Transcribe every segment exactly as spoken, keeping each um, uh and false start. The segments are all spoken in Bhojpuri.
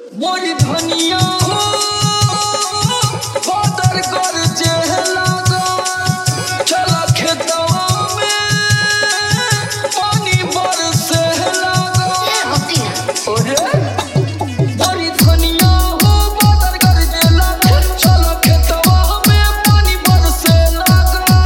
मोरी धनिया हो बादर कर जेहला चला खेतवा में पानी बरसे लगा ओरे मोरी धनिया हो बादर कर जेहला चला खेतवा में पानी बरसे लगा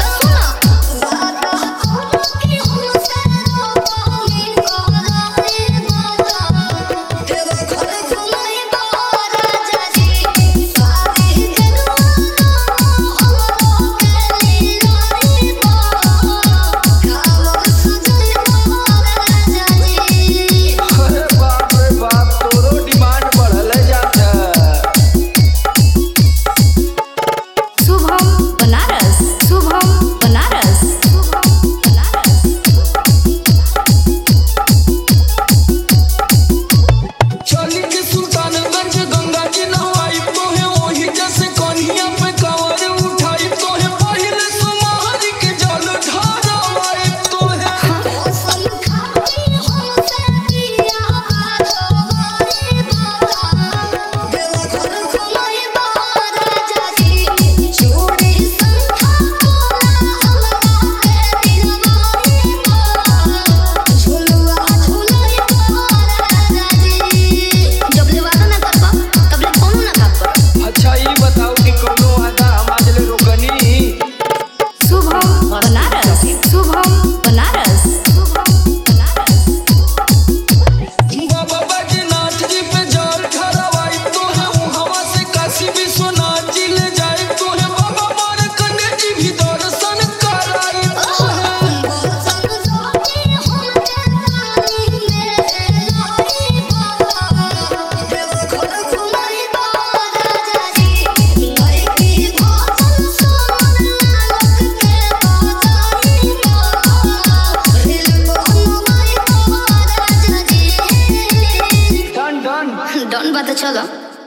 डन बात चलो।